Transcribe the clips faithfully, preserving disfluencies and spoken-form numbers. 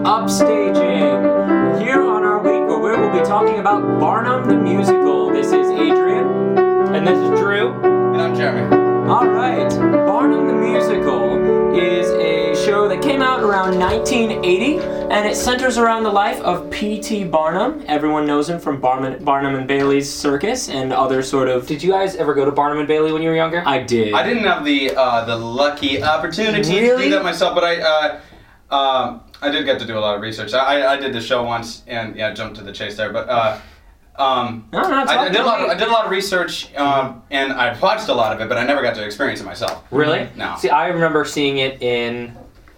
Upstaging. Here on our week where we will be talking about Barnum the Musical. This is Adrian. And this is Drew. And I'm Jeremy. Alright, Barnum the Musical is a show that came out around nineteen eighty, and it centers around the life of P T Barnum. Everyone knows him from Barnum, Barnum and Bailey's Circus and other sort of... Did you guys ever go to Barnum and Bailey when you were younger? I did. I didn't have the uh, the lucky opportunity Really? to do that myself, but I uh, um, I did get to do a lot of research. I, I did the show once, and yeah, jumped to the chase there. But uh, um, No, no, it's I, I all did a lot. Of, right. I did a lot of research, um, and I watched a lot of it, but I never got to experience it myself. Really? No. See, I remember seeing it in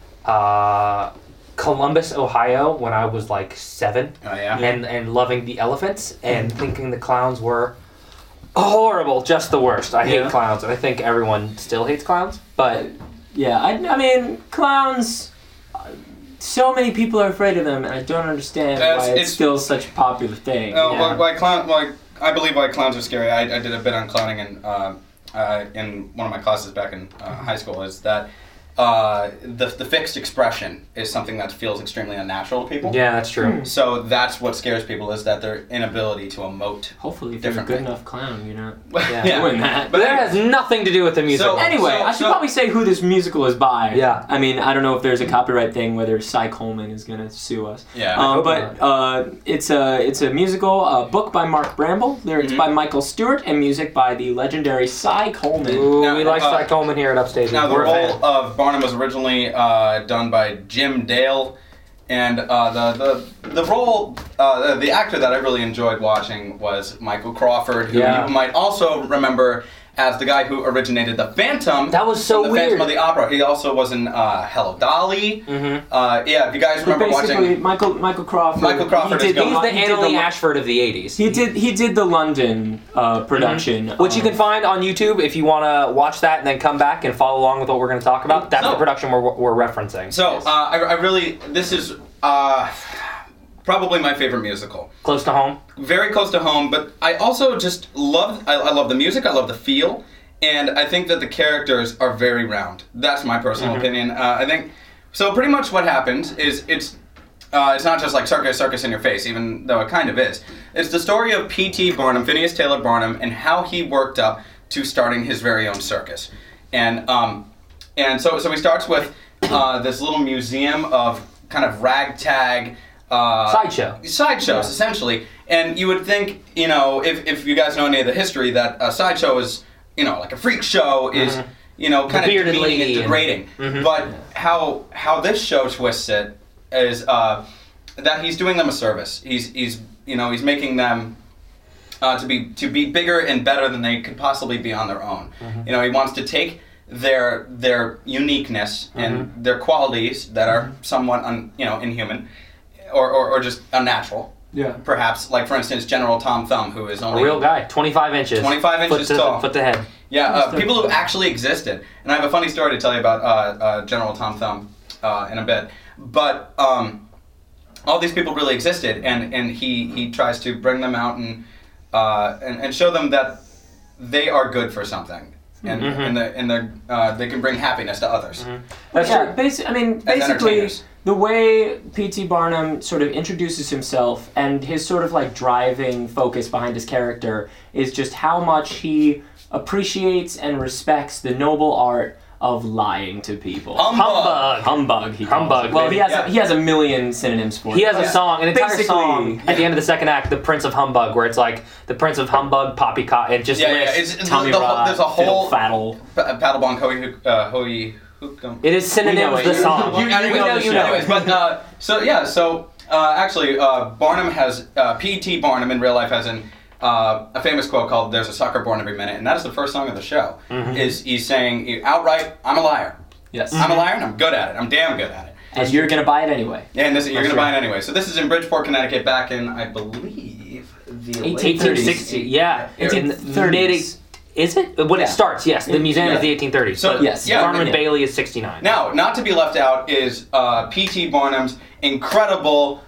uh, Columbus, Ohio when I was like seven. Oh yeah. and and loving the elephants and thinking the clowns were horrible, just the worst. I hate Yeah. clowns, and I think everyone still hates clowns. But Yeah, I, I mean, clowns... uh, So many people are afraid of them, and I don't understand That's- why it's, it's- still such a popular thing. Oh, Yeah. why, why clown? Why I believe why clowns are scary. I, I did a bit on clowning in uh, uh, in one of my classes back in uh, high school. Is that uh, the the fixed expression is something that feels extremely unnatural to people. yeah, that's true. So that's what scares people, is that their inability to emote. Hopefully, if you're a Different good thing. enough clown, you're not Yeah. doing that. But that has nothing to do with the musical. So- Anyway, I should so- probably say who this musical is by. Yeah. I mean, I don't know if there's a copyright thing whether Cy Coleman is gonna sue us. Yeah. Um, hope but uh, it's a it's a musical, a book by Mark Bramble, lyrics Mhm. by Michael Stewart, and music by the legendary Cy Coleman. Ooh, Now, we like uh, Cy Coleman here at Upstage. Now the We're a fan. role of Barnum was originally uh, done by Jim Dale, and uh, the the the role uh, the, the actor that I really enjoyed watching was Michael Crawford, who Yeah. you might also remember as the guy who originated the Phantom. That was so from the weird. Phantom of the Opera. He also was in uh, Hello Dolly. Mhm. Uh, yeah, if you guys But remember basically, watching. Michael Michael Crawford. Michael Crawford he is did gone. He's the he did Annalee Lo- Ashford of the eighties. He did he did the London uh, production, Which you um, can find on YouTube if you want to watch that and then come back and follow along with what we're going to talk about. That's So- the production we're, we're referencing. So uh, I, I really this is uh, probably my favorite musical. Close to home. Very close to home, but I also just love I, I love the music, I love the feel, and I think that the characters are very round. That's my personal Mm-hmm. opinion. Uh, I think so. Pretty much what happens is it's uh, it's not just like circus, circus in your face, even though it kind of is. It's the story of P T Barnum, Phineas Taylor Barnum, and how he worked up to starting his very own circus, and um, and so so he starts with uh, this little museum of kind of ragtag. Uh, Sideshow. sideshows essentially, and you would think, you know, if, if you guys know any of the history, that a sideshow is, you know, like a freak show is, you know, kind of bearded demeaning lady and and- degrading. Mhm. But how how this show twists it is uh, that he's doing them a service. He's he's you know he's making them uh, to be to be bigger and better than they could possibly be on their own. You know, he wants to take their their uniqueness and their qualities that are somewhat un, you know inhuman. Or, or, or just unnatural. Yeah. Perhaps, like for instance, General Tom Thumb, who is A only real guy. twenty-five inches. twenty-five Foot inches to, tall. Foot to head. Yeah, uh, Understood. people who actually existed. And I have a funny story to tell you about uh, uh, General Tom Thumb uh, in a bit. But um, all these people really existed, and, and he, he tries to bring them out and, uh, and and show them that they are good for something, and Mhm. and, the, and they're, uh, they can bring happiness to others. That's yeah, true. basi- I mean, As basically, entertainers. the way P T Barnum sort of introduces himself and his sort of like driving focus behind his character is just how much he appreciates and respects the noble art of lying to people. Humbug. Humbug. Humbug. He calls Humbug, it. Well, baby. he has Yeah. a, he has a million synonyms for He it. has a Yeah. song, an entire Basically, song at the end of the second act, The Prince of Humbug, where it's like the Prince of Humbug, Poppycock, it just Yeah, yeah, lists. it's, it's Tommy the, the, Rod, there's a Fiddle whole Faddle. Pa- Paddlebonk, Hoi, uh, Hoi, Hookum. It is synonyms We know the it. You- song. you- I we know, know you the know. show. Anyways, but uh, so yeah, so uh, actually, uh, Barnum has uh, P T Barnum in real life has an uh, a famous quote called "There's a sucker born every minute," and that is the first song of the show. Is he's saying outright, "I'm a liar. Yes. I'm a liar, and I'm good at it. I'm damn good at it." And you're gonna buy it anyway. Yeah, and this, you're That's gonna buy right. it anyway. So this is in Bridgeport, Connecticut, back in I believe the late eighteen eighteen sixty, yeah. It's in in the thirties. Is it? When Yeah. it starts, yes. The museum Yeah. is the eighteen thirties. So- but yes, yeah, Barnum and yeah. Bailey is sixty-nine. Now, not to be left out is uh, P T Barnum's incredible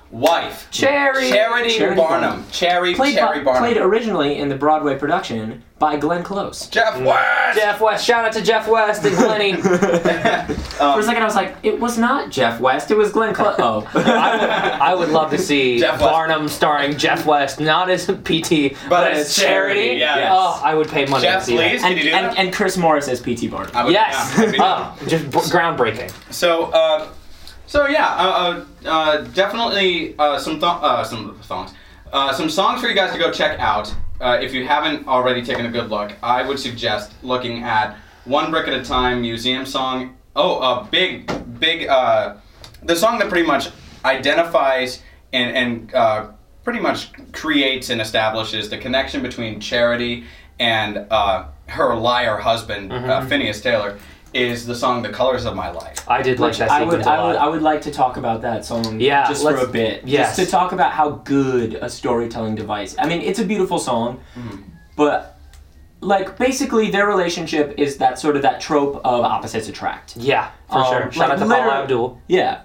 wife, Cherry. Charity, Charity Barnum. Barnum. Cherry, Played, Cherry by, Barnum. played originally in the Broadway production by Glenn Close. Jeff West. Jeff West. Shout out to Jeff West and Glenny. Um, For a second, I was like, it was not Jeff West. It was Glenn Close. Oh. I would, I would love to see Jeff West. Barnum starring Jeff West, not as P T, but, as Charity. yeah. Yes. Oh, I would pay money Jeff to see Lees? that. and, Can you do and, that? and Chris Morris as P T Barnum. I would- Yes. yeah, I'd be Oh, just b- groundbreaking. So, uh, so yeah, uh, uh, uh, definitely uh, some th- uh, some songs, uh, some songs for you guys to go check out. Uh, if you haven't already taken a good look, I would suggest looking at One Brick at a Time museum song. Oh, a big, big, uh, the song that pretty much identifies and and uh, pretty much creates and establishes the connection between Charity and uh, her liar husband, uh, Phineas Taylor, is the song "The Colors of My Life." I did like Which that I sequence would, a I would, lot. I would like to talk about that song Yeah, just for let's- a bit. yes. Just to talk about how good a storytelling device. I mean, it's a beautiful song, Mm-hmm. but like basically their relationship is that sort of that trope of opposites attract. Yeah, for Um, sure. Shout like out to liter- Paula Abdul. Yeah.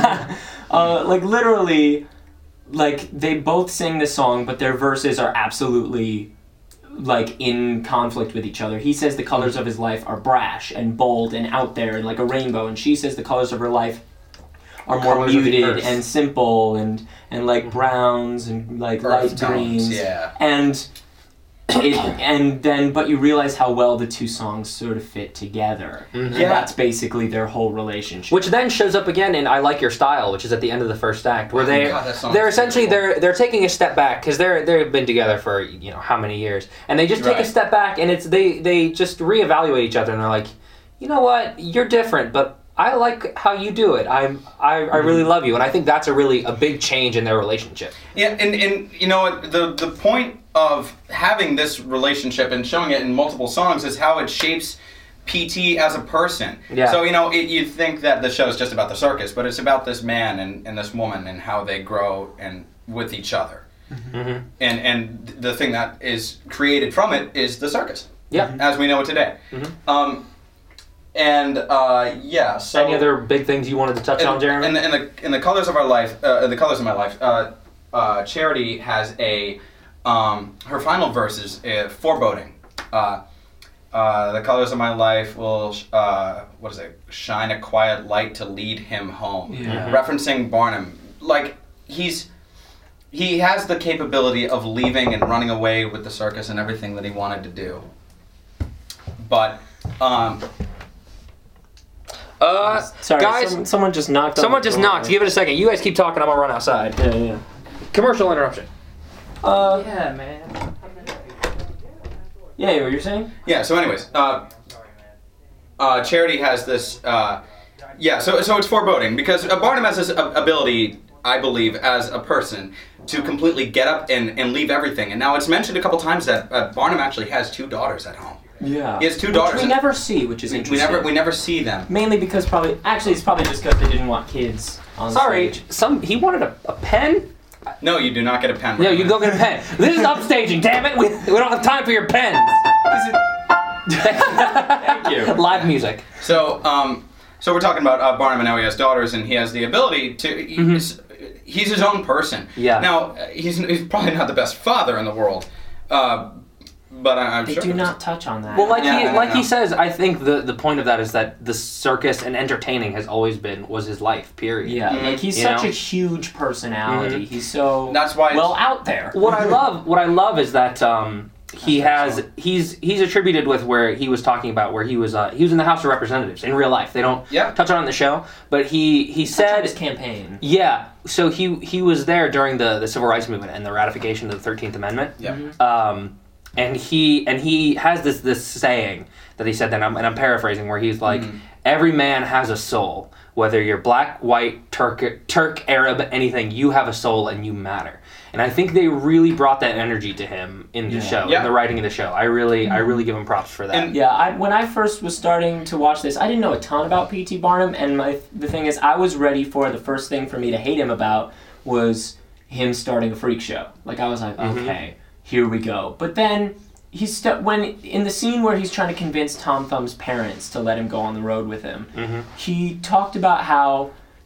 uh, like literally, like they both sing the song, but their verses are absolutely like in conflict with each other. He says the colors of his life are brash and bold and out there and like a rainbow, and she says the colors of her life are more Colors of the muted earth. and simple and and like browns and like Earth light tones, greens. yeah. And it, and then but you realize how well the two songs sort of fit together. And Yeah. that's basically their whole relationship. Which then shows up again in "I Like Your Style," which is at the end of the first act, where Oh they God, that song they're is essentially beautiful. they're they're taking a step back because they're they've been together for you know how many years, and they just take a Right. step back and it's they they just reevaluate each other and they're like, you know what, you're different, but I like how you do it. I'm I, I really love you, and I think that's a really a big change in their relationship. Yeah, and, and you know what, the the point of having this relationship and showing it in multiple songs is how it shapes P T as a person. Yeah. So, you know, it, you think that the show is just about the circus, but it's about this man and, and this woman and how they grow and with each other. Mm-hmm. And and the thing that is created from it is the circus, Yeah. as we know it today. Mhm. Um, and uh, yeah, so Any other big things you wanted to touch on, Jeremy? in the, in the in the colors of our life, uh, in the colors of my life, uh, uh, Charity has a um, her final verse is uh, foreboding. Uh, uh, the colors of my life will sh- uh, what is it? Shine a quiet light to lead him home. Yeah. Referencing Barnum, like he's he has the capability of leaving and running away with the circus and everything that he wanted to do. But um, uh, Sorry, guys, some, someone just knocked. on someone the just door. knocked. Give it a second. You guys keep talking. I'm gonna run outside. Yeah, yeah. Commercial interruption. Uh, Yeah, man. yeah, what you're saying? yeah. So, anyways, uh, uh, Charity has this. Uh, yeah. So so it's foreboding because uh, Barnum has this uh, ability, I believe, as a person to completely get up and, and leave everything. And now it's mentioned a couple times that uh, Barnum actually has two daughters at home. Yeah. He has two Which daughters. we and never see, which is we, interesting. we never we never see them. Mainly because probably actually it's probably just because they didn't want kids on Sorry, stage. some he wanted a, a pen. No, you do not get a pen. No, you go get a pen. This is upstaging, damn it. We, we don't have time for your pens. Thank you. Live music. So, um, so we're talking about uh, Barnum, and now he has daughters, and he has the ability to. He's, he's his own person. Yeah. Now uh, he's he's probably not the best father in the world, uh, but I, I'm They sure. do not touch on that. Well, like Yeah, he I like know. he says, I think the the point of that is that the circus and entertaining has always been was his life. Period. yeah, Mhm. like he's You such know? a huge personality. Mhm. He's so That's why it's- well out there. What I love, what I love is that um, he That's has he's he's attributed with where he was talking about where he was uh, he was in the House of Representatives in real life. They don't Yeah. touch on it in the show, but he he Touch on said his campaign. yeah. So he he was there during the the Civil Rights Movement and the ratification of the thirteenth Amendment. Yeah. Um, and he and he has this this saying that he said that I'm, and I'm paraphrasing where he's like, Mhm. every man has a soul, whether you're black, white, Turk, Turk, Arab, anything. You have a soul and you matter. And I think they really brought that energy to him in the Yeah. show, Yeah. in the writing of the show. I really I really give him props for that. And- Yeah, I, when I first was starting to watch this, I didn't know a ton about P T Barnum, and my the thing is, I was ready for the first thing for me to hate him about was him starting a freak show. Like I was like, Mhm. okay, here we go. But then he st- when in the scene where he's trying to convince Tom Thumb's parents to let him go on the road with him, Mhm. he talked about how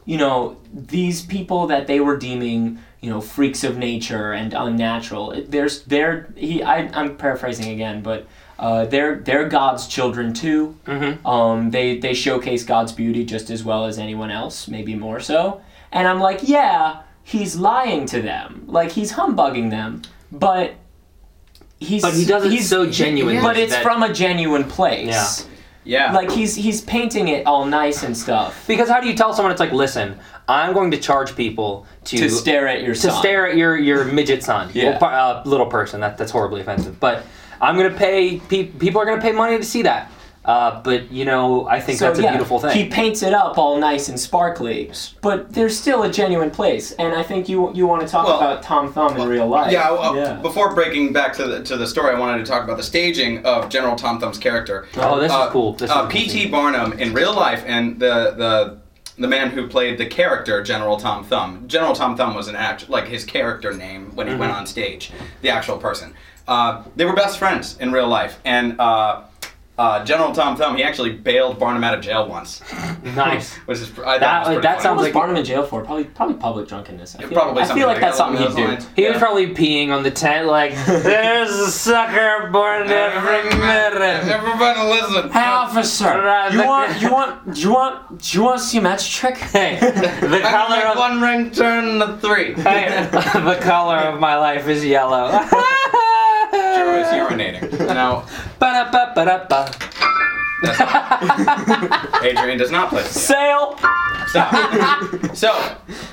you know, these people that they were deeming, you know, freaks of nature and unnatural. It- There's, they're, he, I, I'm paraphrasing again, but uh, they're they're God's children too. Mm-hmm. Um, they they showcase God's beauty just as well as anyone else, maybe more so. And I'm like, yeah, he's lying to them, like he's humbugging them, but he's But he does it he's, so genuinely But it's that- from a genuine place. Yeah. Yeah. Like he's he's painting it all nice and stuff Because how do you tell someone it's like, listen, I'm going to charge people to to stare at your to son. stare at your your midget son, Yeah. well, par- uh, little person. That that's horribly offensive. But I'm gonna pay. Pe- people are gonna pay money to see that. Uh, but you know, I think So, that's a yeah, beautiful thing. He paints it up all nice and sparkly, but there's still a genuine place. And I think you you want to talk Well, about Tom Thumb in real life. Yeah, well, yeah. Before breaking back to the to the story, I wanted to talk about the staging of General Tom Thumb's character. Oh, this Uh, is cool. This uh, is P T Barnum in real life, and the the the man who played the character General Tom Thumb. General Tom Thumb was an act like his character name when he went on stage. The actual person. Uh, they were best friends in real life, and uh, uh, General Tom Thumb he actually bailed Barnum out of jail once. Nice. Which is I thought That- was pretty that funny. sounds What was like- Barnum in jail for? Probably probably public drunkenness. I Yeah, feel, probably I something feel like like that's that something along he'd those do. lines. He Yeah. was probably peeing on the tent like, there's a sucker born every minute. Everybody listen. Hey, officer, Right, you the- want you want you want do you want to see a match trick? Hey, the I color make of one ring turn to three. hey, the color of my life is yellow. Joe is urinating. Now, Ba-da-ba-ba-da-ba. Adrian does not play the piano. Sail. So, so,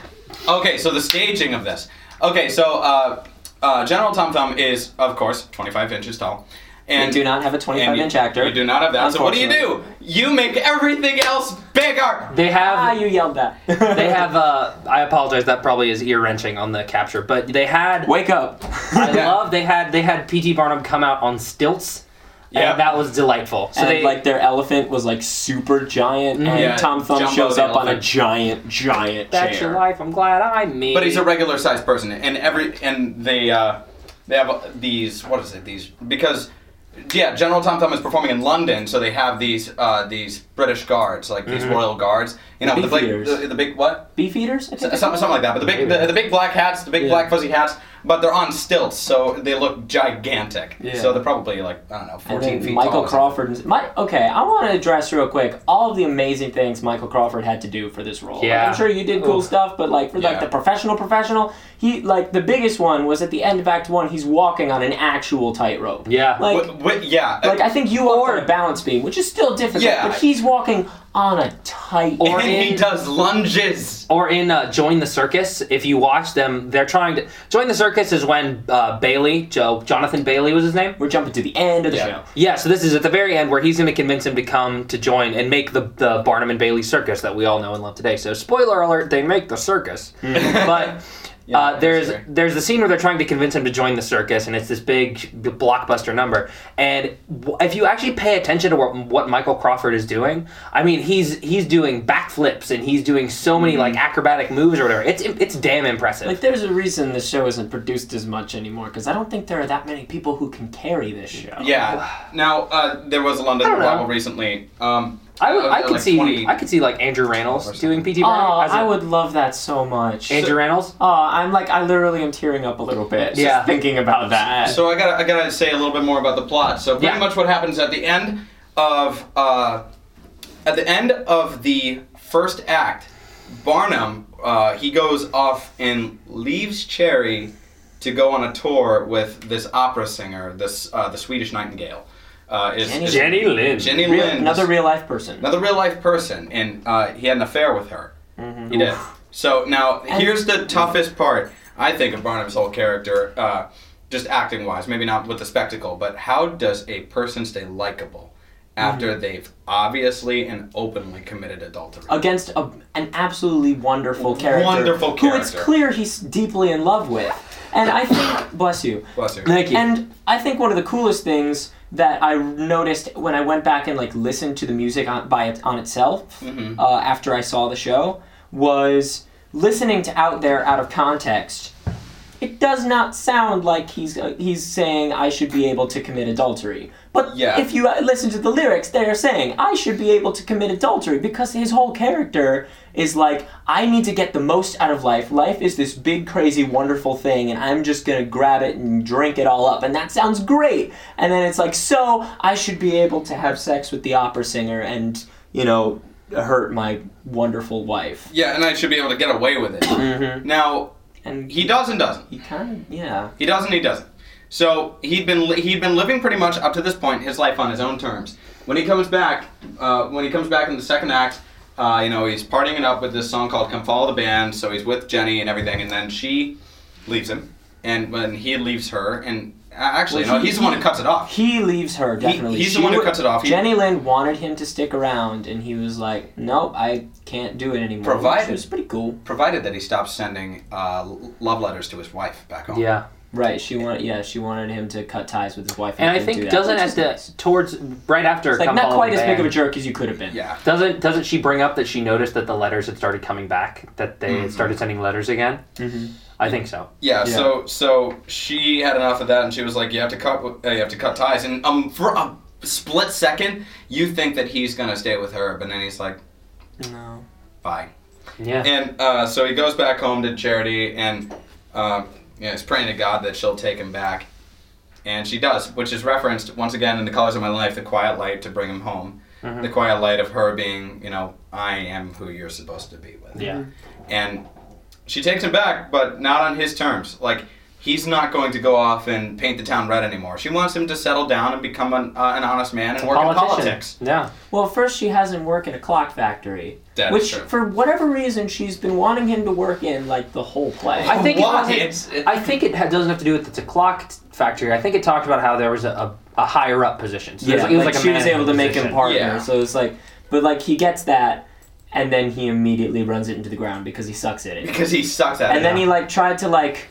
okay, so the staging of this. Okay, so uh, uh, General Tom Thumb is, of course, twenty-five inches tall. And You do not have a twenty-five you- inch actor. You do not have that. So what do you do? You make everything else bigger. They Ah, have you yelled that. they have uh I apologize, that probably is ear wrenching on the capture, but they had Wake up. I Yeah. love they had they had P T Barnum come out on stilts. Yeah. And that was delightful. So and they like their elephant was like super giant, and Yeah, Tom Thumb Jumbo shows the up on a elephant. giant, giant that's chair. your life. I'm glad I'm me. But he's a regular sized person, and every and they uh, they have uh, these what is it these because. Yeah, General Tom Thumb is performing in London, so they have these uh, these British guards, like these royal guards. You know, The the, big, beefeaters. the, the big what? Beef eaters? I think S- Something, something like that. But the big the, the big black hats, the big Yeah. black fuzzy hats, but they're on stilts, so they look gigantic. Yeah. So they're probably like I don't know, And fourteen then feet Michael tall. or something. Crawford. and- My, okay, I want to address real quick all of the amazing things Michael Crawford had to do for this role. Like, Yeah. I'm sure you did cool Oof. stuff, but like for like Yeah. the professional professional, he like the biggest one was at the end of Act One. He's walking on an actual tightrope. Yeah. Like, Wi- wi- yeah. like I think you Or- are on a balance beam, which is still difficult. Yeah. But he's walking on a tight. Or and he in- does lunges. Or in uh, Join the Circus, if you watch them, they're trying to. Join the Circus is when uh, Bailey, Joe, Jonathan Bailey was his name. We're jumping to the end of the Yeah. show. Yeah, so this is at the very end where he's going to convince him to come to join and make the, the Barnum and Bailey circus that we all know and love today. So, spoiler alert, they make the circus. But Yeah, uh, there's that's right. there's the scene where they're trying to convince him to join the circus, and it's this big b- blockbuster number. And w- if you actually pay attention to what, what Michael Crawford is doing, I mean, he's he's doing backflips and he's doing so many like acrobatic moves or whatever. It's it's damn impressive. Like, there's a reason the show isn't produced as much anymore, because I don't think there are that many people who can carry this show. Yeah. Now uh, there was a London I don't know. revival recently. Um, I would uh, I could like see twenty I could see like Andrew Reynolds something. doing P T Oh, Barnum. as a- I would love that so much. Andrew Reynolds. Oh, I'm like, I literally am tearing up a little bit just Yeah. thinking about that. So I gotta I gotta say a little bit more about the plot. So pretty Yeah. much what happens at the end of uh, at the end of the first act, Barnum uh, he goes off and leaves Cherry to go on a tour with this opera singer, this uh, the Swedish Nightingale. Uh, is, Jenny- is- Jenny Lind. Jenny Real- Lind. another real life person. Another real life person, and uh, he had an affair with her. Mhm. He did. So now And- here's the toughest part, I think, of Barnum's whole character, uh, just acting wise, maybe not with the spectacle, but how does a person stay likable after Mm-hmm. they've obviously and openly committed adultery? Against a, an absolutely wonderful character. Wonderful Who it's character. clear he's deeply in love with. And I think, bless you. Bless you. Thank you. And I think one of the coolest things that I noticed when I went back and like listened to the music on, by it, on itself Mhm. uh, after I saw the show was listening to Out There out of context. It does not sound like he's uh, he's saying I should be able to commit adultery, But Yeah. if you uh, listen to the lyrics, they're saying, I should be able to commit adultery, because his whole character is like, I need to get the most out of life. Life is this big, crazy, wonderful thing, and I'm just gonna grab it and drink it all up, and that sounds great. And then it's like, so I should be able to have sex with the opera singer and, you know, hurt my wonderful wife. Yeah, and I should be able to get away with it. Mm-hmm. Now, And he does and doesn't. he kind of, yeah. He does and he doesn't. So he'd been li- he'd been living pretty much up to this point his life on his own terms. When he comes back, uh, when he comes back in the second act, uh, you know, he's partying it up with this song called "Come Follow the Band." So he's with Jenny and everything, and then she leaves him, and when he leaves her, and uh, actually, Well, no, he- he's the one who he- cuts it off. He leaves her, definitely. he's the She one who wa- cuts it off. He- Jenny Lind wanted him to stick around, and he was like, nope, I can't do it anymore. Provided- Which was pretty cool. Provided that he stops sending uh, l- love letters to his wife back home. Yeah. Right, she wanted, yeah, she wanted him to cut ties with his wife. And I he didn't think do that, doesn't which at is the nice. towards right after It's like Come not Follow quite the as big of a Band, jerk as you could have been. Yeah. Doesn't doesn't she bring up that she noticed that the letters had started coming back, that they had Mhm. started sending letters again? Mm-hmm. I think so. Yeah, Yeah. so so she had enough of that, and she was like, "You have to cut, uh, you have to cut ties." And um, for a split second, you think that he's gonna stay with her, but then he's like, No. "Bye." Yeah. And uh, so he goes back home to Charity, and um, yeah, he's praying to God that she'll take him back, and she does, which is referenced once again in The Colors of My Life, the quiet light to bring him home, Mhm. the quiet light of her being, you know, I am who you're supposed to be with. Yeah. And she takes him back, but not on his terms. Like, he's not going to go off and paint the town red anymore. She wants him to settle down and become an, uh, an honest man and work in Politician. politics. Yeah. Well, first she has him work in a clock factory. That is which, true. for whatever reason, she's been wanting him to work in, like, the whole play. I think Why? it wasn't, I think it ha- doesn't have to do with it's a clock t- factory. I think it talked about how there was a, a, a higher up position. So yeah, it was, it was like, like a she was able to management make him position. partner, Yeah. so it's like, but, like, he gets that, and then he immediately runs it into the ground because he sucks at it. Because he sucks at it. And then now. he like tried to like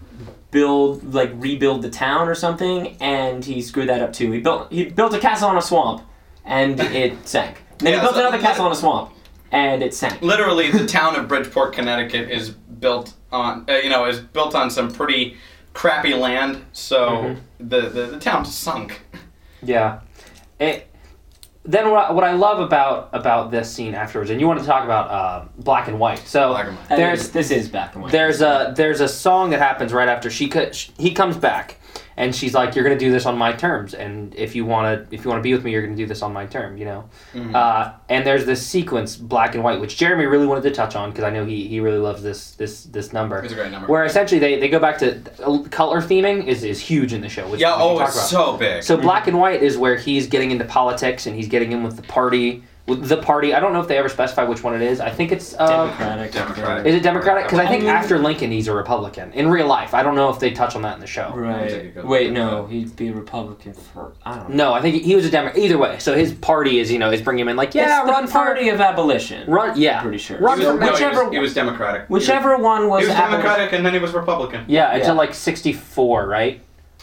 build like rebuild the town or something, and he screwed that up too. He built he built a castle on a swamp, and it sank. Then Yeah, he built so- another castle on a swamp, and it sank. Literally, the town of Bridgeport, Connecticut is built on, uh, you know, is built on some pretty crappy land, so Mhm. the, the, the town sunk. Yeah. It, then what I, what I love about about this scene afterwards, and you want to talk about uh, black and white. So Black and white. And there's this is back and white. there's a there's a song that happens right after she could sh he comes back, and she's like, "You're gonna do this on my terms, and if you wanna if you wanna be with me, you're gonna do this on my term," you know. Mhm. Uh, and there's this sequence, black and white, which Jeremy really wanted to touch on because I know he, he really loves this this this number. It's a great number. Where essentially they, they go back to uh, color theming is, is huge in the show. Which yeah, we can oh, talk it's about. so big. So black and white is where he's getting into politics and he's getting in with the party. With the party, I don't know if they ever specify which one it is. I think it's uh, Democratic. Democratic. Is it Democratic? Because I think I mean- after Lincoln he's a Republican in real life. I don't know if they touch on that in the show. Take a Right. good Wait, look no, at he'd be a Republican for I don't know. No, I think he was a Democrat. Either way, so his party is you know is bringing him in like yeah it's run the party for of abolition. run yeah I'm pretty sure. Run He was, for no, he whichever- was, he was Democratic. Whichever one was, He was abolition. Democratic and then he was Republican. yeah until Yeah. like sixty-four, right?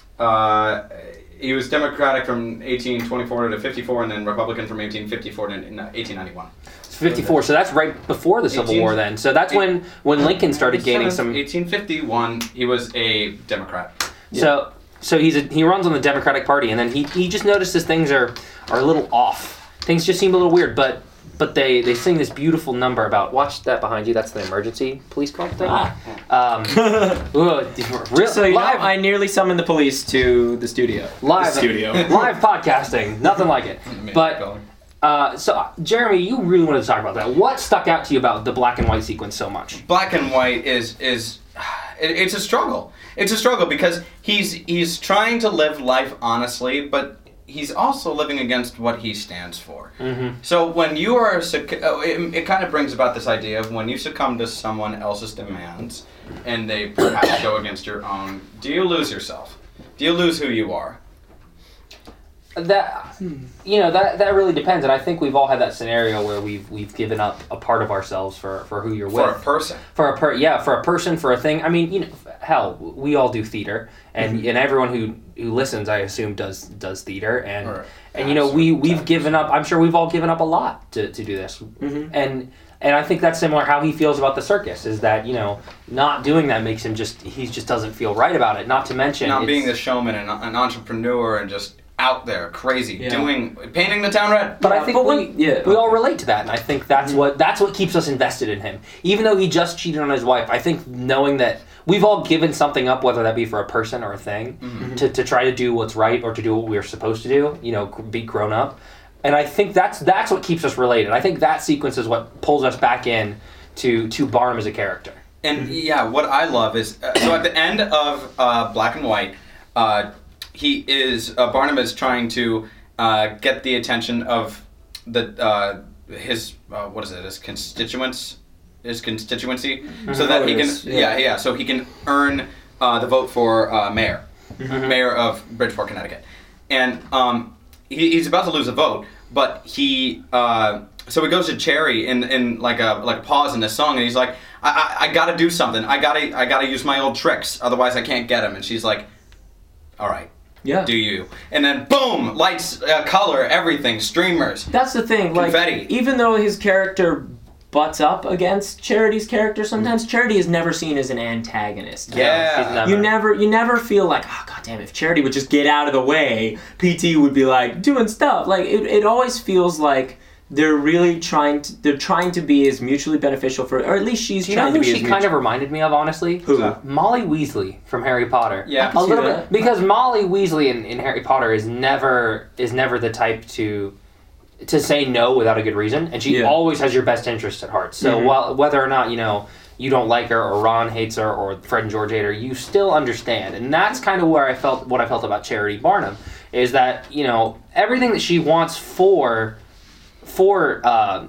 Uh, he was Democratic from eighteen twenty-four to fifty-four, and then Republican from eighteen fifty-four to eighteen ninety-one. It's fifty-four, so that's right before the Civil eighteen War. Then, so that's when when Lincoln started gaining some. eighteen fifty-one, he was a Democrat. So so he's a, he runs on the Democratic Party, and then he, he just notices things are are a little off. Things just seem a little weird, but but they, they sing this beautiful number about watch that behind you. That's the emergency police call thing. Ah. Um, ooh, real, So you live know, I nearly summoned the police to the studio. live The studio. live podcasting, nothing like it. But uh, so uh, Jeremy, you really wanted to talk about that. What stuck out to you about the black and white sequence so much? Black and white is is it, it's a struggle. It's a struggle because he's he's trying to live life honestly, but he's also living against what he stands for. Mm-hmm. So when you are, succ- oh, it, it kind of brings about this idea of when you succumb to someone else's demands and they perhaps go against your own, do you lose yourself? Do you lose who you are? That you know that that really depends, and I think we've all had that scenario where we've we've given up a part of ourselves for, for who you're For with. a person. For a per yeah, for a person, for a thing. I mean, you know, hell, we all do theater, and Mm-hmm. and everyone who, who listens, I assume, does does theater, and Or and you know, we absolute we've touch. given up. I'm sure we've all given up a lot to, to do this, Mhm. and and I think that's similar how he feels about the circus. Is that you know not doing that makes him just he just doesn't feel right about it. Not to mention Not it's- being the showman and an entrepreneur and just out there, crazy, Yeah. doing painting the town red. But Yeah, I think but we, when- yeah, we all okay. relate to that, and I think that's what that's what keeps us invested in him. Even though he just cheated on his wife, I think knowing that we've all given something up, whether that be for a person or a thing, to, to try to do what's right or to do what we're supposed to do, you know, be grown up. And I think that's that's what keeps us related. I think that sequence is what pulls us back in to to Barnum as a character. And yeah, what I love is uh, so at the end of uh, Black and White, uh, he is uh, Barnum is trying to uh, get the attention of the uh, his uh, what is it his constituents his constituency so that he can Voters, yeah. yeah. yeah so he can earn uh, the vote for uh, mayor Mm-hmm. mayor of Bridgeport, Connecticut, and um, he, he's about to lose a vote, but he. Uh, So he goes to Cherry in, in like a like a pause in this song, and he's like, I, I I gotta do something. I gotta I gotta use my old tricks, otherwise I can't get him. And she's like, all right, Yeah. do you? And then boom, lights, uh, color, everything, streamers. That's the thing. Like, Confetti. even though his character butts up against Charity's character, sometimes Charity is never seen as an antagonist. Yeah. He's never- You never, you never feel like, oh god damn, if Charity would just get out of the way, P T would be like doing stuff. Like it, it always feels like they're really trying to, they're trying to be as mutually beneficial for, or at least she's Do you know trying to who be as she mutually. kind of reminded me of, honestly? Who? that? Molly Weasley from Harry Potter. Yeah. I a can see little that. bit because Molly Weasley in, in Harry Potter is never is never the type to to say no without a good reason, and she Yeah. always has your best interest at heart. So Mhm. while whether or not you know you don't like her or Ron hates her or Fred and George hate her, you still understand, and that's kind of where I felt what I felt about Charity Barnum is that you know everything that she wants for for uh,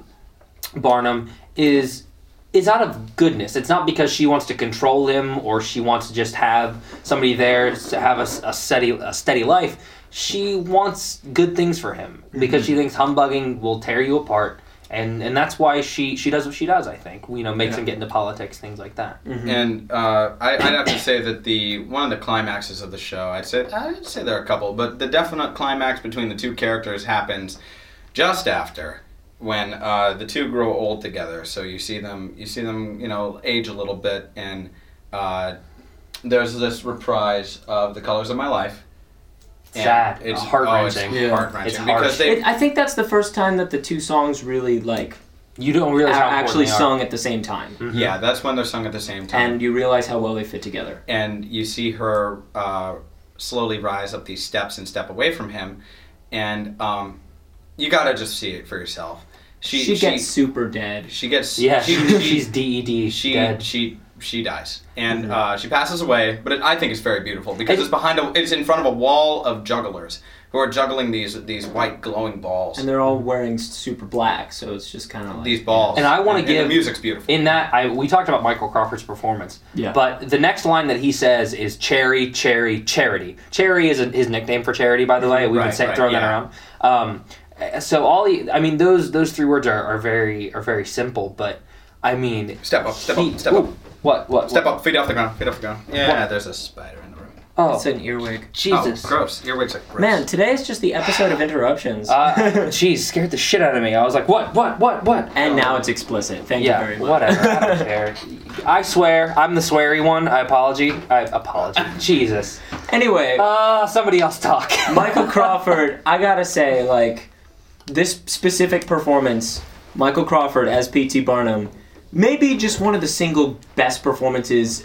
Barnum is is out of goodness. It's not because she wants to control him or she wants to just have somebody there to have a, a steady a steady life. She wants good things for him because she thinks humbugging will tear you apart, and and that's why she she does what she does. I think you know makes Yeah. him get into politics, things like that. And uh, I, I'd have to say that the one of the climaxes of the show, I'd say I'd say there are a couple, but the definite climax between the two characters happens just after when uh, the two grow old together. So you see them, you see them, you know, age a little bit, and uh, there's this reprise of "The Colors of My Life." And Sad, it's heart-wrenching. Oh, it's Yeah. heart-wrenching It's harsh. because they It, I think that's the first time that the two songs really like You don't realize are how important actually they are. sung at the same time, yeah, that's when they're sung at the same time. and you realize how well they fit together. and you see her uh, slowly rise up these steps and step away from him, and um, you gotta just see it for yourself. She She, she gets super dead. she gets Yeah, she, she, she, she's D E D. she dead. she she dies, and Mhm. uh, she passes away. But it, I think it's very beautiful because And- it's behind a it's in front of a wall of jugglers who are juggling these these white glowing balls. And they're all wearing super black, so it's just kind of like these balls. And I wanna and, give- and the music's beautiful. In that, I we talked about Michael Crawford's performance. Yeah. But the next line that he says is "Cherry, Cherry, Charity." Cherry is a, his nickname for Charity, by the way. We've been Right, saying, right, throwing yeah. that around. Um, so all he, I mean, those those three words are, are very are very simple, but I mean, Step up, step he- up, step ooh, up, What what step what? up, feet off the ground, feet off the ground. Yeah, What? there's a spider in the room. Oh, It's an earwig. Jesus. Oh, gross. Earwigs are gross. Man, today is just the episode of interruptions. Uh, jeez, scared the shit out of me. I was like, what, what, what, what? and now it's explicit. Thank yeah, you very much. whatever. I don't care. I swear, I'm the sweary one. I apology. I apology. Jesus. Anyway, Uh, somebody else talk. Michael Crawford, I gotta say, like, this specific performance, Michael Crawford as P T Barnum, maybe just one of the single best performances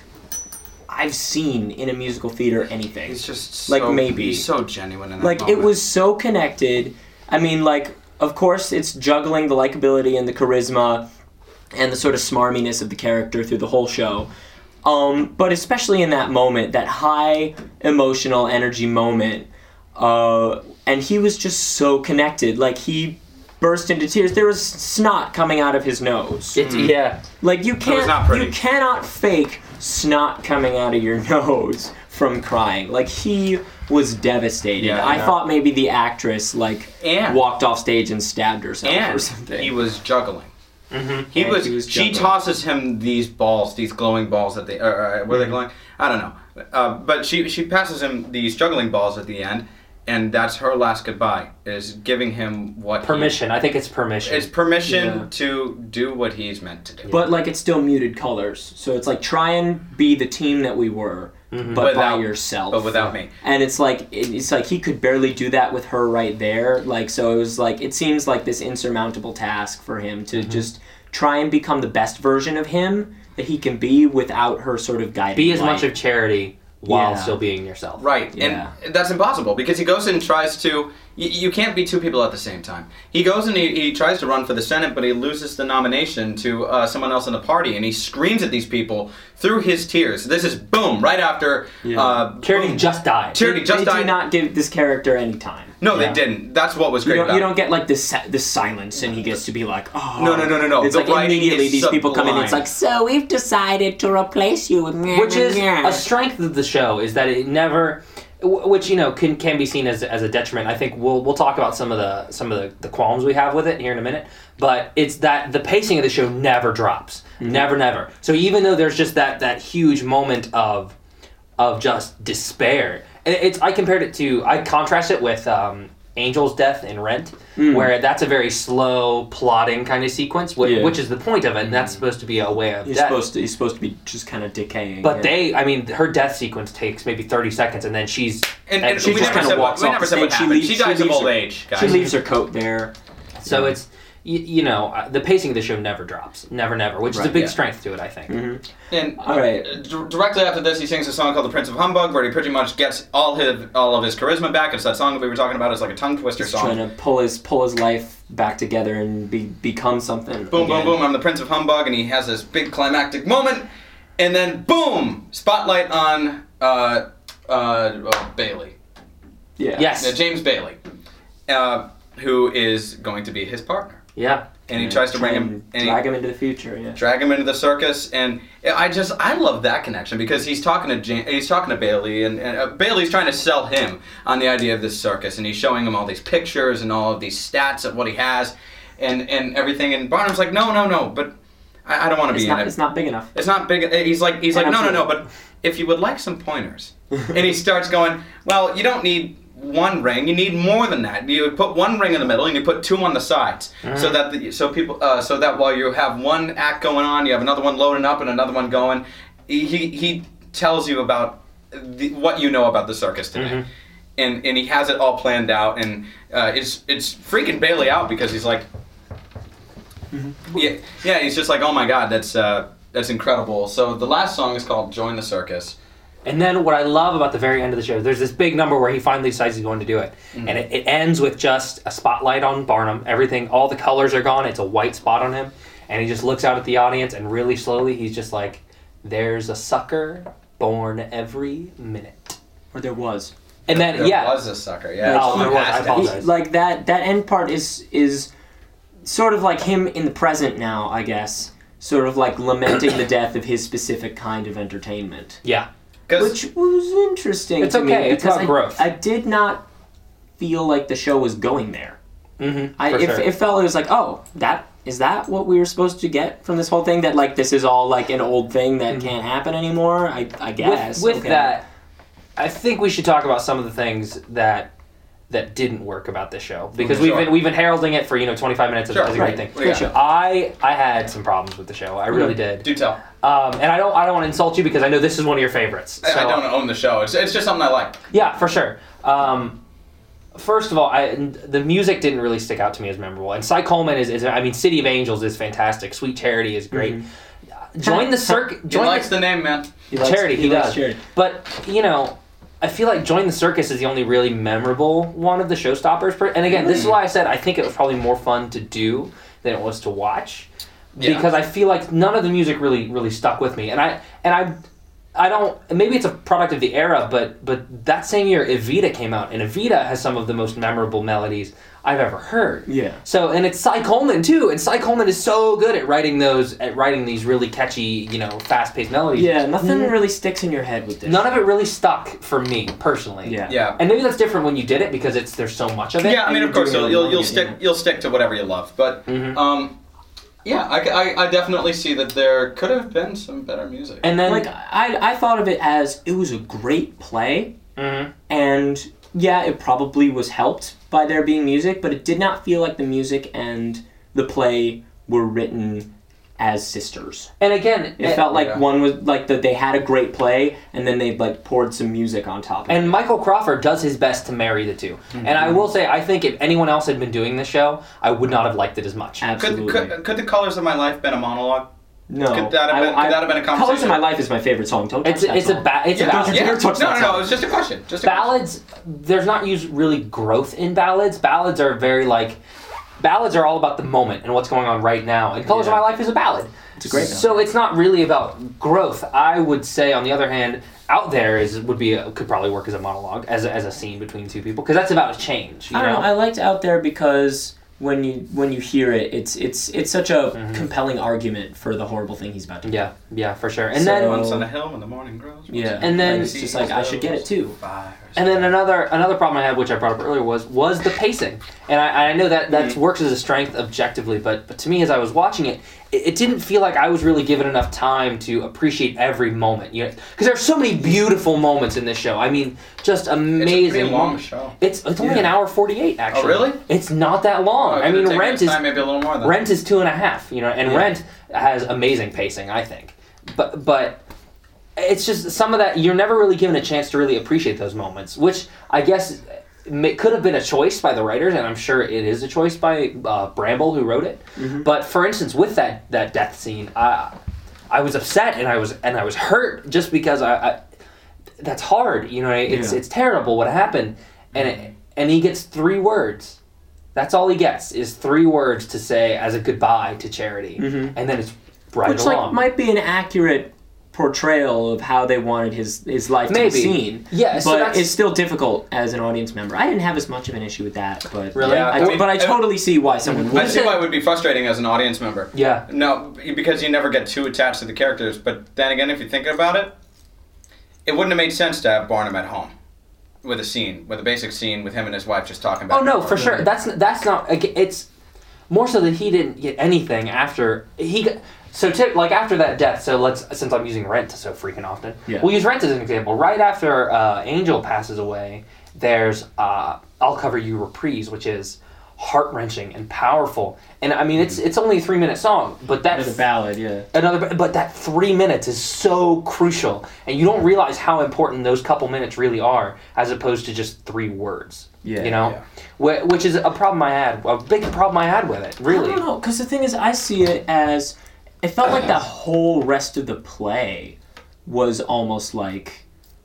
I've seen in a musical theater anything. He's just so, Like, maybe. he's so genuine in that Like, it moment. was so connected. I mean, like, of course, it's juggling the likability and the charisma and the sort of smarminess of the character through the whole show. Um, but especially in that moment, that high emotional energy moment, uh, and he was just so connected. Like, he burst into tears. There was snot coming out of his nose. It's, yeah. Like, you was can't, not pretty. you cannot fake snot coming out of your nose from crying. Like, he was devastated. Yeah, I yeah. thought maybe the actress, like, And- walked off stage and stabbed herself or and something. he was juggling. Mm-hmm. He And was, he was she juggling. tosses him these balls, these glowing balls that they, uh, uh, were they glowing? I don't know. Uh, but she she passes him these juggling balls at the end, and that's her last goodbye, is giving him what he- Permission. I think it's permission. It's permission Yeah. to do what he's meant to do. But like it's still muted colors, so it's like try and be the team that we were, Mm-hmm. but Without- by yourself. but without me. And it's like it- it's like he could barely do that with her right there. Like so, it was like it seems like this insurmountable task for him to Mm-hmm. just try and become the best version of him that he can be without her sort of guiding. Be as light. much of charity while Yeah. still being yourself. Right, Yeah. and that's impossible because he goes and tries to. You, you can't be two people at the same time. He goes and he, he tries to run for the Senate, but he loses the nomination to uh, someone else in the party, and he screams at these people through his tears. This is boom right after. Yeah. Uh, Charity boom. just died. Charity They just do died. not give this character any time. No, Yeah. they didn't. That's what was You great don't, about you it. don't get like this si- this silence, and he gets to be like, oh. No, no, no, no, no. It's The like writing immediately is these people come in. and It's sublime. like, so we've decided to replace you with Which is a strength of the show, is that it never, w- which you know can can be seen as, as a detriment. I think we'll we'll talk about some of the some of the, the qualms we have with it here in a minute. But it's that the pacing of the show never drops, Mm-hmm. never, never. So even though there's just that that huge moment of of just despair, it- it's I compared it to I contrast it with um, Angel's death in Rent, Mm. where that's a very slow plotting kind of sequence, which, Yeah. which is the point of it, and that's supposed to be a way of He's death. supposed to. He's supposed to be just kind of decaying. But yeah. they, I mean, her death sequence takes maybe thirty seconds, and then she's And, and and she we just never kinda said what, walks we off never the said what stage. She happened. leaves- she she dies of leaves old her- age, guys. She leaves her coat there. so Yeah. it's you, you know uh, the pacing of the show never drops, never, never, which is a Right, big yeah. strength to it, I think. And All right. uh, d- directly after this, he sings a song called "The Prince of Humbug," where he pretty much gets all his all of his charisma back. It's that song that we were talking about. It's like a tongue twister He's song. trying to pull his pull his life back together and be become something. Boom, again. boom, boom! I'm the Prince of Humbug, and he has this big climactic moment, and then boom! Spotlight on uh, uh, uh, Bailey, Yeah. Yes. uh, James Bailey, uh, who is going to be his partner, Yeah. and he Yeah, tries to try bring and him, and he, drag him into the future. Yeah. drag him into the circus, and I just I love that connection because he's talking to Jan- he's talking to Bailey, and, and uh, Bailey's trying to sell him on the idea of this circus, and he's showing him all these pictures and all of these stats of what he has, and and everything, and Barnum's like, no, no, no, but I, I don't want to It's be not. in it. It's not big enough. It's not big. He's like he's like no, no, no, Absolutely. but if you would like some pointers, and he starts going, well, you don't need one ring. You need more than that. You would put one ring in the middle, and you put two on the sides, so that the, so people uh, so that while you have one act going on, you have another one loading up and another one going. He he, he tells you about the, what you know about the circus today, and and he has it all planned out, and uh, it's it's freaking Bailey out because he's like, yeah yeah he's just like, oh my god, that's uh, that's incredible. So the last song is called "Join the Circus." And then what I love about the very end of the show, there's this big number where he finally decides he's going to do it. Mm-hmm. And it, it ends with just a spotlight on Barnum. Everything, all the colors are gone. It's a white spot on him. And he just looks out at the audience, and really slowly he's just like, there's a sucker born every minute. Or there was. And then, There yeah. was a sucker, yeah. Oh, there was. I Fantastic. apologize. He- like that. That end part is is sort of like him in the present now, I guess. Sort of like lamenting the death of his specific kind of entertainment. Yeah. 'Cause- Which was interesting It's to me okay, it's because about I, growth. I did not feel like the show was going there. Mm-hmm. I it, it felt it was like, oh, that is that what we were supposed to get from this whole thing? That like this is all like an old thing that can't happen anymore. I I guess With, with okay. that, I think we should talk about some of the things that that didn't work about this show because Sure. we've been we've been heralding it for you know twenty-five minutes as, Sure, as a great right. thing. What do you got? I I had some problems with the show. I really did. Do tell. Um, and I don't I don't want to insult you because I know this is one of your favorites. I, So, I don't own the show. It's, it's just something I like. Yeah, for sure. Um, first of all, I, the music didn't really stick out to me as memorable. And Cy Coleman is, is I mean, City of Angels is fantastic. Sweet Charity is great. Join the circus. He Join likes the, the name, man. He likes- Charity. He, likes does. Charity. But you know, I feel like Join the Circus is the only really memorable one of the showstoppers. Per- And again, this is why I said I think it was probably more fun to do than it was to watch, Yeah. because I feel like none of the music really really stuck with me. And I and I. I don't. Maybe it's a product of the era, but but that same year, Evita came out, and Evita has some of the most memorable melodies I've ever heard. Yeah. So and it's Cy Coleman too, and Cy Coleman is so good at writing those, at writing these really catchy, you know, fast-paced melodies. Yeah, nothing really sticks in your head with this. None of it really stuck for me personally. Yeah. Yeah. And maybe that's different when you did it because it's there's so much of it. Yeah, I mean, you of course, do you'll really you'll, love you'll it, stick yeah. you'll stick to whatever you love. But Mhm. um, yeah, I, I, I definitely see that there could have been some better music. And then Like I I thought of it as it was a great play, Mhm. and yeah, it probably was helped by there being music, but it did not feel like the music and the play were written as sisters. And again, It felt like yeah. one was like that they had a great play and then they like poured some music on top of it. And Michael Crawford does his best to marry the two. Mm-hmm. And I will say, I think if anyone else had been doing this show, I would not have liked it as much. Could, Absolutely. could, could the Colors of My Life been a monologue? no. could that have been- I, could that have been a Colors conversation? of My Life is my favorite song. Don't touch It's that it's a song. ba- it's Yeah, about Don't you yeah. dare touch no, that no, song. no, it was just a question. Just a question. ballads. There's not usually really growth in ballads. Ballads are very like ballads are all about the moment and what's going on right now. And Colors Yeah. of My Life is a ballad. It's a great So it's not really about growth. I would say, on the other hand, Out There is would be a, could probably work as a monologue, as a, as a scene between two people, because that's about a change. You I don't know? know. I liked Out There because when you when you hear it, it's it's it's such a Mhm. compelling argument for the horrible thing he's about to do. Yeah, yeah, for sure. And So- then Once on a hill when the morning grows. Yeah, And then- it's just like I should get it too. And then another another problem I had, which I brought up earlier, was was the pacing. And I, I know that that Mm-hmm. works as a strength objectively, but but to me, as I was watching it, it, it didn't feel like I was really given enough time to appreciate every moment. You know, because there's so many beautiful moments in this show. I mean, just amazing. It's a pretty long moments. show. It's it's only Yeah. an hour forty-eight actually. Oh, really? It's not that long. Oh, I mean, could've taken Rent its is time, maybe a little more than Rent is two and a half. You know, and Yeah. Rent has amazing pacing, I think. But but. It's just some of that, you're never really given a chance to really appreciate those moments, which I guess may, could have been a choice by the writers, and I'm sure it is a choice by uh, Bramble, who wrote it. Mhm. But for instance, with that, that death scene, I, I was upset and I was and I was hurt just because I, I that's hard, you know. It's Yeah. it's terrible what happened, and it, and he gets three words. That's all he gets is three words to say as a goodbye to Charity, Mhm. and then it's right Which along. like might be an accurate portrayal of how they wanted his his life to Maybe. be seen. Yeah, so but that's- it's still difficult as an audience member. I didn't have as much of an issue with that, but Really? Yeah, I, I mean, but I I- totally see why someone I would. see why it would be frustrating as an audience member. Yeah. No, because you never get too attached to the characters. But then again, if you think about it, it wouldn't have made sense to have Barnum at home with a scene, with a basic scene with him and his wife just talking about. Oh no, it. for sure. That's that's not. ag- It's more so that he didn't get anything after he. Got, so tip, like after that death. So let's since I'm using Rent so freaking often, Yeah. we'll use Rent as an example. Right after uh, Angel passes away, there's uh, "I'll Cover You" reprise, which is heart wrenching and powerful. And I mean, it's it's only a three minute song, but that Another ballad, yeah. Another, but that three minutes is so crucial, and you don't realize how important those couple minutes really are, as opposed to just three words. Yeah, you know, yeah. Wh- which is a problem I had, a big problem I had with it. Really, I don't know, because the thing is, I see it as it felt like the whole rest of the play was almost like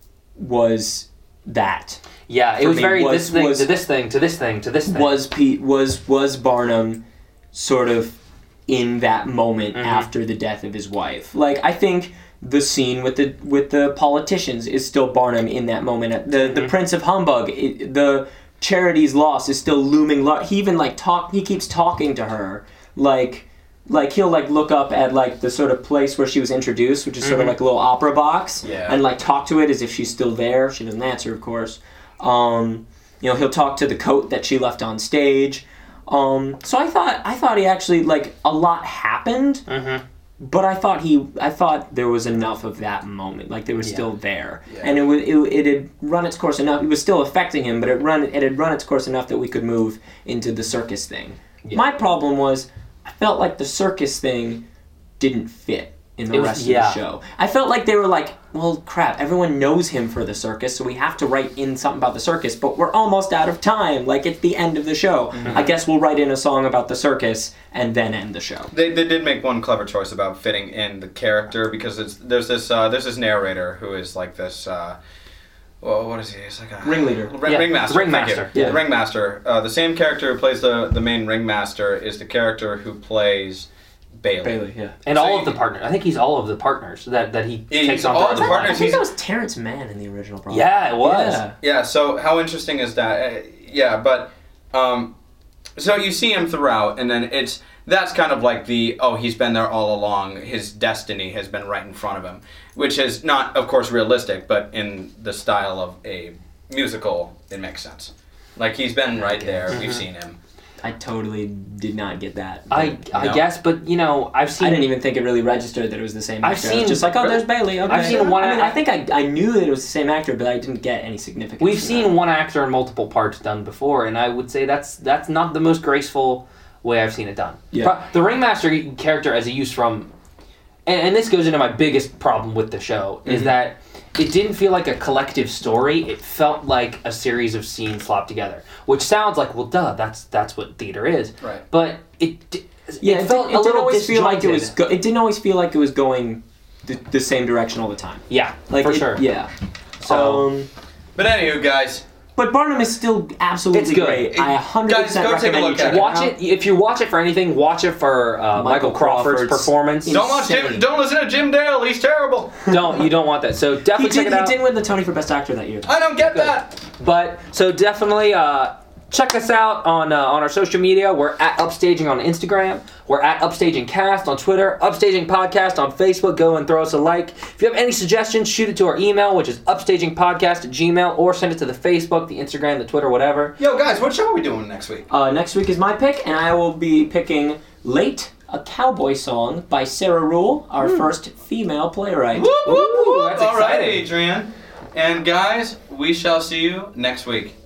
was that yeah, it for was me, very was- this thing was- to this thing to this thing to this thing. was Pete was was Barnum sort of in that moment Mhm. after the death of his wife. Like I think the scene with the with the politicians is still Barnum in that moment. The the Mhm. Prince of Humbug, it, the Charity's loss is still looming large. He even like talk. He keeps talking to her like. Like he'll like look up at like the sort of place where she was introduced, which is sort of Mhm. like a little opera box, Yeah. and like talk to it as if she's still there. She doesn't answer, of course. Um, you know, he'll talk to the coat that she left on stage. Um, so I thought I thought he actually like a lot happened, Mhm. but I thought he I thought there was enough of that moment, like they were Yeah. still there, Yeah. and it, was, it it had run its course enough. It was still affecting him, but it run it had run its course enough that we could move into the circus thing. Yeah. My problem was I felt like the circus thing didn't fit in the It was- rest yeah. of the show. I felt like they were like, well, crap, everyone knows him for the circus, so we have to write in something about the circus, but we're almost out of time. Like, it's the end of the show. Mm-hmm. I guess we'll write in a song about the circus and then end the show. They, they did make one clever choice about fitting in the character because it's there's this uh, there's this narrator who is like this. Uh, well, what is he? He's like a Ringleader. Ring, Yeah, ringmaster. ringmaster, Thank you. yeah. Ringmaster. Uh, the same character who plays the the main ringmaster is the character who plays Bailey. Bailey, yeah. And So all you- of the partners. I think he's all of the partners that, that he He's takes on. all for the other partners. I lines. think he's- that was Terrence Mann in the original Broadway. Yeah, it was. Yeah. Yeah. So how interesting is that? Uh, yeah, but um, so you see him throughout, and then it's that's kind of like the oh he's been there all along. His destiny has been right in front of him, which is not, of course, realistic, but in the style of a musical, it makes sense. Like he's been right there. We've seen him. I totally did not get that. I I No. guess, but you know, I've seen. I didn't even think it really registered that it was the same actor. I've I was seen- just like, oh, there's Bailey. Okay. I've seen one- I mean, I think I, I knew that it was the same actor, but I didn't get any significance. We've from seen that. one actor in multiple parts done before, and I would say that's that's not the most graceful way I've seen it done. Yeah. Pro- The ringmaster character, as a use from, and, and this goes into my biggest problem with the show, is Mhm. that it didn't feel like a collective story. It felt like a series of scenes slapped together, which sounds like, well, duh, that's that's what theater is. Right. But it d- Yeah, it, it, felt did, it a didn't little always feel like it was. disjointed. Go- it didn't always feel like it was going the, the same direction all the time. Yeah, Like for it- sure. Yeah. So- um, But anywho, guys, but Barnum is still absolutely It's good. great. It- I one hundred percent guys, go take a recommend you look check at it it. Watch out. it if you watch it for anything. Watch it for uh, Michael, Michael Crawford's, Crawford's performance. don't watch Jim. Insane. Don't listen to Jim Dale. He's terrible. don't you don't want that. So He definitely check did, it he out. did win the Tony for Best Actor that year. I don't get that. But so definitely uh, check us out on uh, on our social media. We're at Upstaging on Instagram. We're at Upstaging Cast on Twitter. Upstaging Podcast on Facebook. Go and throw us a like. If you have any suggestions, shoot it to our email, which is upstagingpodcast at gmail, or send it to the Facebook, the Instagram, the Twitter, whatever. Yo, guys, what show are we doing next week? Uh, next week is my pick, and I will be picking Late, a Cowboy Song by Sarah Rule, our first female playwright. Whoop, whoop, Ooh, whoop. that's All right, exciting. Adrian. And guys, we shall see you next week.